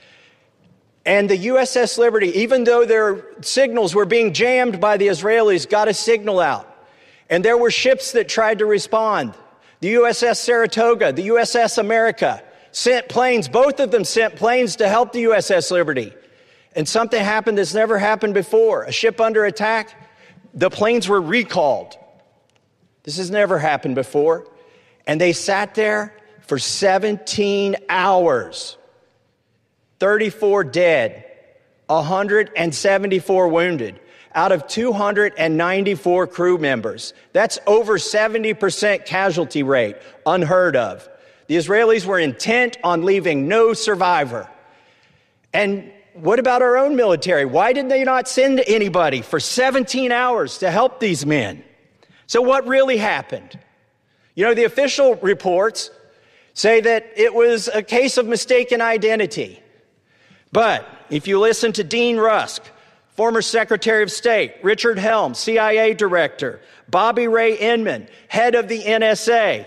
And the U S S Liberty, even though their signals were being jammed by the Israelis, got a signal out. And there were ships that tried to respond. The U S S Saratoga, the U S S America sent planes. Both of them sent planes to help the U S S Liberty. And something happened that's never happened before. A ship under attack, the planes were recalled. This has never happened before. And they sat there for seventeen hours. thirty-four dead, one hundred seventy-four wounded out of two hundred ninety-four crew members. That's over seventy percent casualty rate, unheard of. The Israelis were intent on leaving no survivor. And what about our own military? Why did they not send anybody for seventeen hours to help these men? So what really happened? You know, the official reports say that it was a case of mistaken identity. But if you listen to Dean Rusk, former Secretary of State, Richard Helms, C I A Director, Bobby Ray Inman, head of the N S A,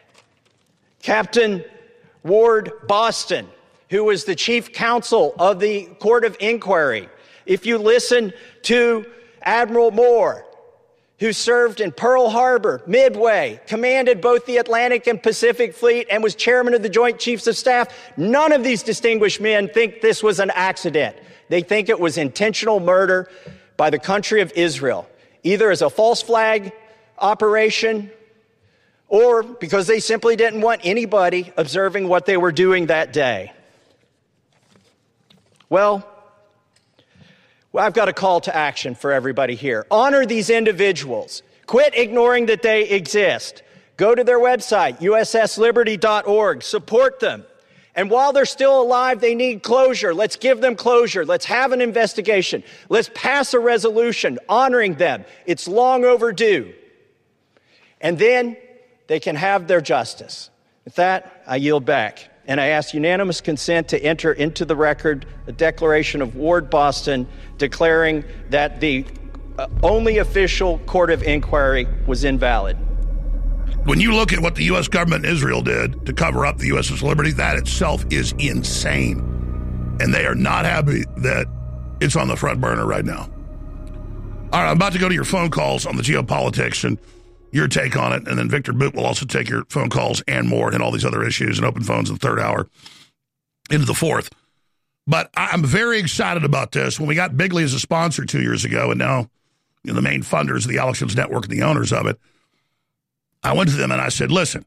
Captain Ward Boston, who was the chief counsel of the Court of Inquiry. If you listen to Admiral Moore, who served in Pearl Harbor, Midway, commanded both the Atlantic and Pacific Fleet, and was chairman of the Joint Chiefs of Staff, none of these distinguished men think this was an accident. They think it was intentional murder by the country of Israel, either as a false flag operation or because they simply didn't want anybody observing what they were doing that day. Well, Well, I've got a call to action for everybody here. Honor these individuals. Quit ignoring that they exist. Go to their website, U S S liberty dot org. Support them. And while they're still alive, they need closure. Let's give them closure. Let's have an investigation. Let's pass a resolution honoring them. It's long overdue. And then they can have their justice. With that, I yield back. And I ask unanimous consent to enter into the record a declaration of Ward Boston declaring that the uh, only official court of inquiry was invalid. When you look at what the U S government in Israel did to cover up the U S S Liberty, that itself is insane. And they are not happy that it's on the front burner right now. All right, I'm about to go to your phone calls on the geopolitics and your take on it, and then Victor Boot will also take your phone calls and more and all these other issues and open phones in the third hour into the fourth. But I'm very excited about this. When we got Bigley as a sponsor two years ago, and now you know, the main funders of the Alex Jones Network and the owners of it, I went to them and I said, listen,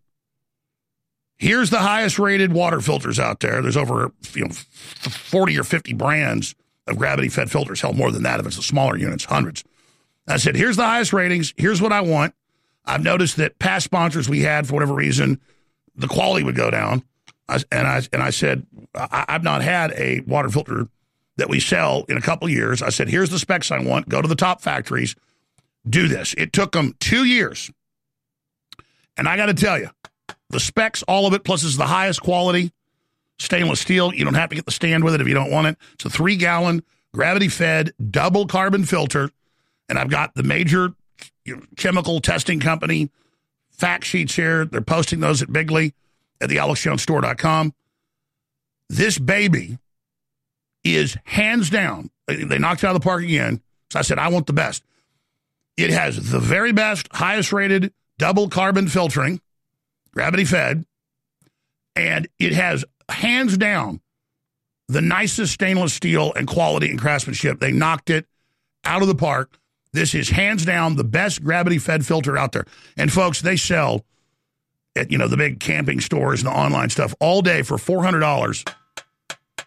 here's the highest rated water filters out there. There's over you know forty or fifty brands of gravity-fed filters. Hell, more than that if it's the smaller units, hundreds. I said, here's the highest ratings. Here's what I want. I've noticed that past sponsors we had, for whatever reason, the quality would go down. I, and I and I said, I, I've not had a water filter that we sell in a couple of years. I said, here's the specs I want. Go to the top factories. Do this. It took them two years. And I got to tell you, the specs, all of it, plus it's the highest quality stainless steel. You don't have to get the stand with it if you don't want it. It's a three-gallon, gravity-fed, double carbon filter. And I've got the major you know, chemical testing company fact sheets here. They're posting those at Bigley at the alex jones store dot com. This baby is hands down. They knocked it out of the park again. So I said, I want the best. It has the very best, highest rated double carbon filtering, gravity fed, and it has hands down the nicest stainless steel and quality and craftsmanship. They knocked it out of the park. This is hands down the best gravity fed filter out there. And folks, they sell at, you know, the big camping stores and the online stuff all day for four hundred dollars.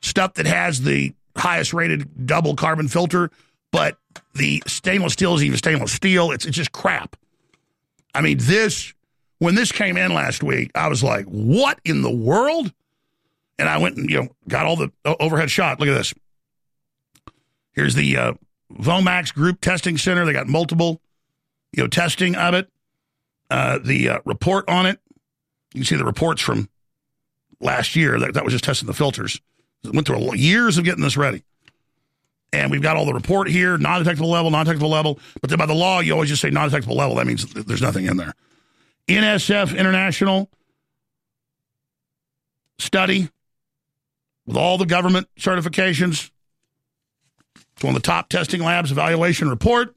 stuff that has the highest rated double carbon filter, but the stainless steel is even stainless steel. It's, it's just crap. I mean, this, when this came in last week, I was like, what in the world? And I went and, you know, got all the overhead shot. Look at this. Here's the uh, Vomax Group Testing Center. They got multiple, you know, testing of it. Uh, the uh, report on it. You can see the reports from last year. That, that was just testing the filters. It went through years of getting this ready. And we've got all the report here, non-detectable level, non-detectable level. But then by the law, you always just say non-detectable level. That means there's nothing in there. N S F International study with all the government certifications. It's one of the top testing labs evaluation report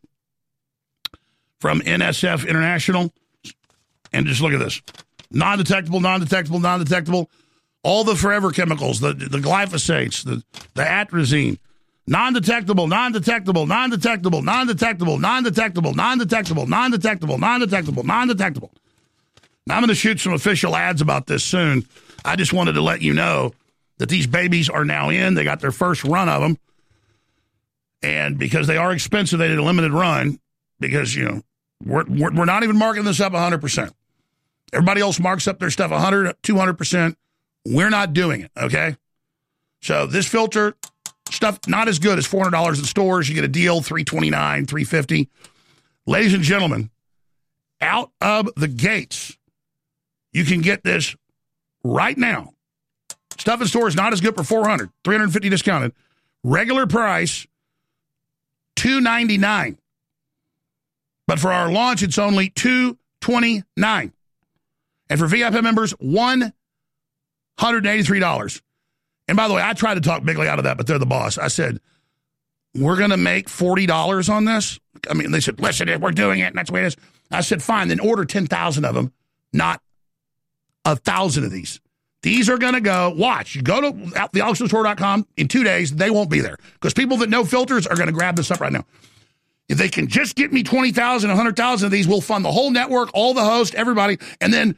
from N S F International. And just look at this. Non-detectable, non-detectable, non-detectable. All the forever chemicals, the, the glyphosates, the, the atrazine. Non-detectable, non-detectable, non-detectable, non-detectable, non-detectable, non-detectable, non-detectable, non-detectable, non-detectable. Now, I'm going to shoot some official ads about this soon. I just wanted to let you know that these babies are now in. They got their first run of them. And because they are expensive, they did a limited run because, you know, we're, we're, we're not even marking this up one hundred percent. Everybody else marks up their stuff one hundred, two hundred percent. We're not doing it, okay? So this filter... Stuff not as good as four hundred dollars in stores. You get a deal, three twenty-nine, three fifty. Ladies and gentlemen, out of the gates, you can get this right now. Stuff in stores not as good for four hundred, three fifty discounted. Regular price, two ninety-nine. But for our launch, it's only two twenty-nine. And for V I P members, one hundred eighty-three dollars. And by the way, I tried to talk Bigley out of that, but they're the boss. I said, we're going to make forty dollars on this. I mean, they said, listen, we're doing it, and that's the way it is. I said, fine, then order ten thousand of them, not one thousand of these. These are going to go, watch, you go to the alex jones store dot com in two days, they won't be there. Because people that know filters are going to grab this up right now. If they can just get me twenty thousand, one hundred thousand of these, we'll fund the whole network, all the hosts, everybody, and then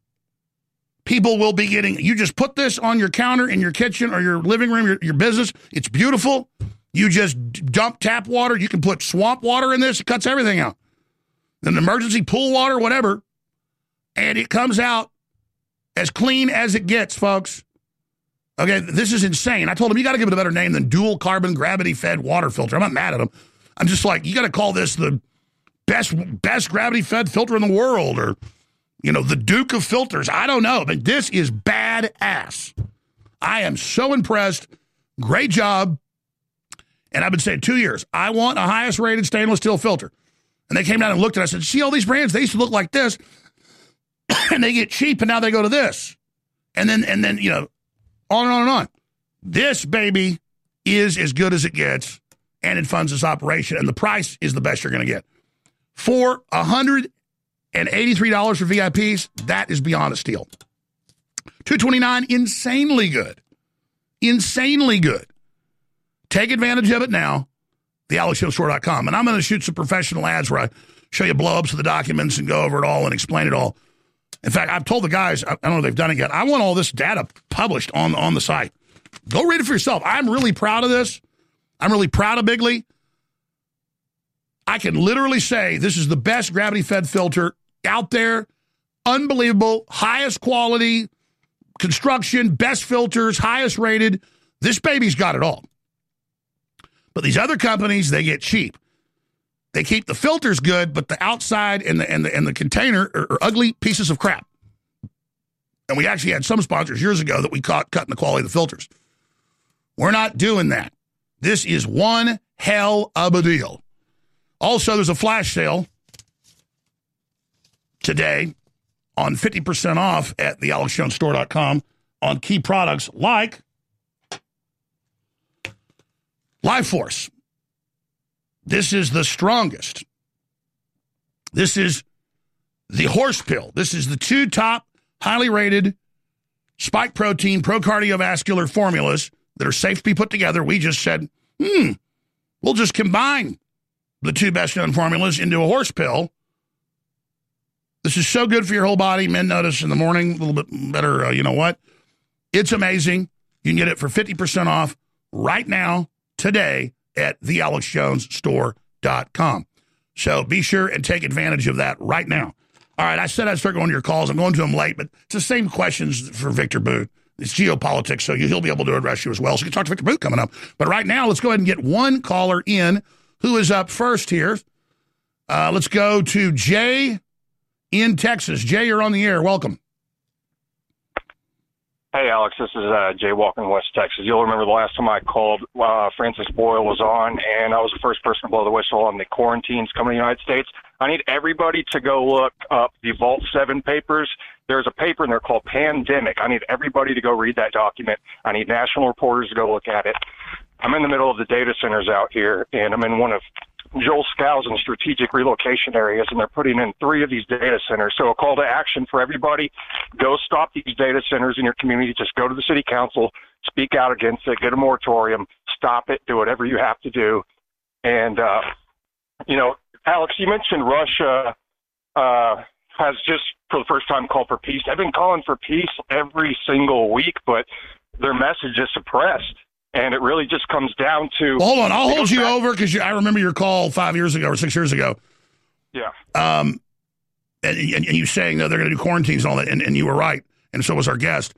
people will be getting, you just put this on your counter in your kitchen or your living room, your, your business. It's beautiful. You just dump tap water. You can put swamp water in this. It cuts everything out. Then emergency pool water, whatever. And it comes out as clean as it gets, folks. Okay, this is insane. I told him, you got to give it a better name than dual carbon gravity-fed water filter. I'm not mad at him. I'm just like, you got to call this the best, best gravity-fed filter in the world or... You know, the Duke of filters. I don't know, but this is badass. I am so impressed. Great job. And I've been saying two years, I want a highest rated stainless steel filter. And they came down and looked at it. I said, see all these brands? They used to look like this. And they get cheap, and now they go to this. And then, and then, you know, on and on and on. This, baby, is as good as it gets, and it funds this operation. And the price is the best you're going to get. For one hundred eighty-three dollars for V I Ps, that is beyond a steal. two twenty-nine, insanely good. Insanely good. Take advantage of it now, the alex jones store dot com. And I'm going to shoot some professional ads where I show you blow-ups of the documents and go over it all and explain it all. In fact, I've told the guys, I don't know if they've done it yet, I want all this data published on, on the site. Go read it for yourself. I'm really proud of this. I'm really proud of Bigley. I can literally say this is the best gravity-fed filter out there. Unbelievable, highest quality construction, best filters, highest rated. This baby's got it all. But these other companies, they get cheap. They keep the filters good, but the outside and the and the and the container are, are ugly pieces of crap. And we actually had some sponsors years ago that we caught cutting the quality of the filters. We're not doing that. This is one hell of a deal. Also, there's a flash sale today on fifty percent off at the alex jones store dot com on key products like Life Force. This is the strongest. This is the horse pill. This is the two top highly rated spike protein pro-cardiovascular formulas that are safe to be put together. We just said, hmm, we'll just combine the two best-known formulas into a horse pill. This is so good for your whole body. Men notice in the morning a little bit better, uh, you know what? It's amazing. You can get it for fifty percent off right now, today, at the alex jones store dot com. So be sure and take advantage of that right now. All right, I said I'd start going to your calls. I'm going to them late, but it's the same questions for Victor Boot. It's geopolitics, so he'll be able to address you as well. So you can talk to Victor Boot coming up. But right now, let's go ahead and get one caller in. Who is up first here? Uh, let's go to Jay in Texas. Jay, you're on the air. Welcome. Hey, Alex, this is uh, Jay Walker in West Texas. You'll remember the last time I called, uh, Francis Boyle was on, and I was the first person to blow the whistle on the quarantines coming to the United States. I need everybody to go look up the Vault seven papers. There's a paper in there called Pandemic. I need everybody to go read that document. I need national reporters to go look at it. I'm in the middle of the data centers out here, and I'm in one of Joel Skousen's strategic relocation areas, and they're putting in three of these data centers. So a call to action for everybody, go stop these data centers in your community. Just go to the city council, speak out against it, get a moratorium, stop it, do whatever you have to do. And, uh, you know, Alex, you mentioned Russia uh, has just, for the first time, called for peace. I've been calling for peace every single week, but their message is suppressed. And it really just comes down to... Well, hold on. I'll hold you back. over because I remember your call five years ago or six years ago. Yeah. Um, and, and, and you saying that they're going to do quarantines and all that, and, and you were right, and so was our guest.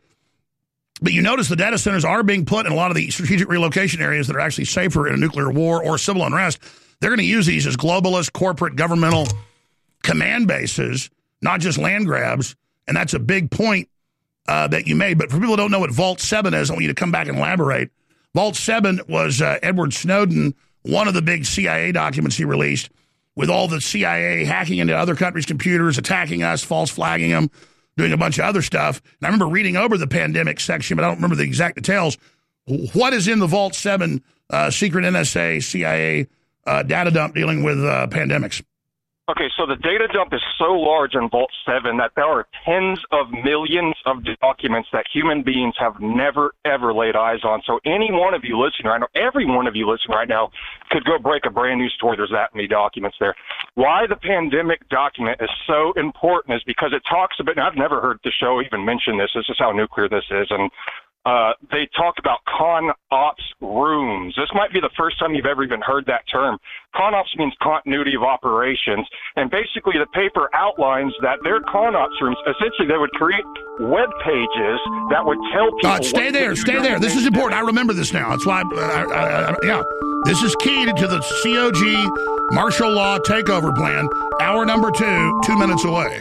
But you notice the data centers are being put in a lot of the strategic relocation areas that are actually safer in a nuclear war or civil unrest. They're going to use these as globalist, corporate, governmental command bases, not just land grabs. And that's a big point uh, that you made. But for people who don't know what Vault seven is, I want you to come back and elaborate. Vault seven was uh, Edward Snowden, one of the big C I A documents he released with all the C I A hacking into other countries' computers, attacking us, false flagging them, doing a bunch of other stuff. And I remember reading over the pandemic section, but I don't remember the exact details. What is in the Vault seven uh, secret N S A, C I A uh, data dump dealing with uh, pandemics? Okay, so the data dump is so large in Vault seven that there are tens of millions of documents that human beings have never, ever laid eyes on. So any one of you listening right now, every one of you listening right now could go break a brand new story. There's that many documents there. Why the pandemic document is so important is because it talks about, and I've never heard the show even mention this, this is how nuclear this is, and Uh, they talk about con ops rooms. This might be the first time you've ever even heard that term. Con ops means continuity of operations. And basically the paper outlines that their con ops rooms, essentially they would create web pages that would tell people. Uh, stay there, stay there. This is important. I remember this now. That's why, I, I, I, yeah. This is key to the C O G martial law takeover plan. Hour number two, two minutes away.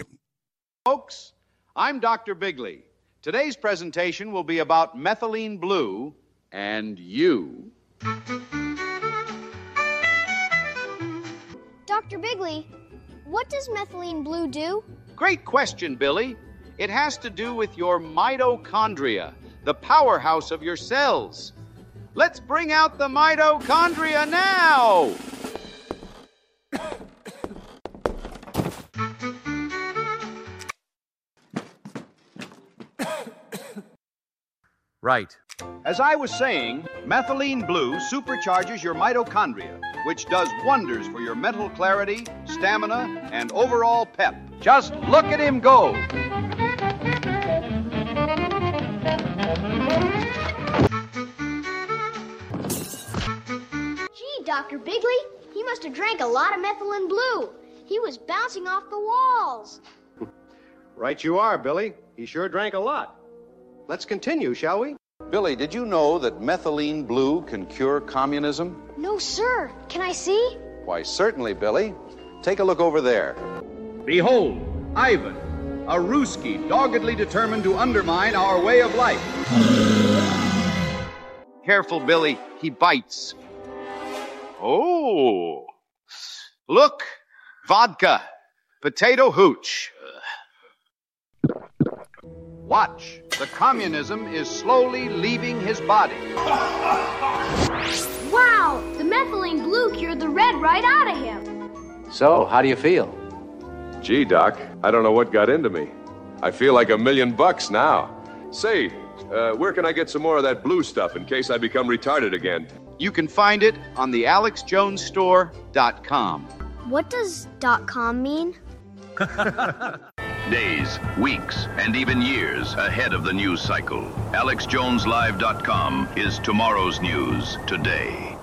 Folks, I'm Doctor Bigley. Today's presentation will be about methylene blue and you. Doctor Bigley, what does methylene blue do? Great question, Billy. It has to do with your mitochondria, the powerhouse of your cells. Let's bring out the mitochondria now! Right. As I was saying, methylene blue supercharges your mitochondria, which does wonders for your mental clarity, stamina, and overall pep. Just look at him go. Gee, Doctor Bigley, he must have drank a lot of methylene blue. He was bouncing off the walls. Right you are, Billy. He sure drank a lot. Let's continue, shall we? Billy, did you know that methylene blue can cure communism? No, sir. Can I see? Why, certainly, Billy. Take a look over there. Behold, Ivan, a Ruski doggedly determined to undermine our way of life. Careful, Billy. He bites. Oh. Look, vodka, potato hooch. Watch. The communism is slowly leaving his body. Wow! The methylene blue cured the red right out of him. So, how do you feel? Gee, Doc, I don't know what got into me. I feel like a million bucks now. Say, uh, where can I get some more of that blue stuff in case I become retarded again? You can find it on the alex jones store dot com. What does .com mean? days, weeks, and even years ahead of the news cycle. Alex Jones Live dot com is tomorrow's news today.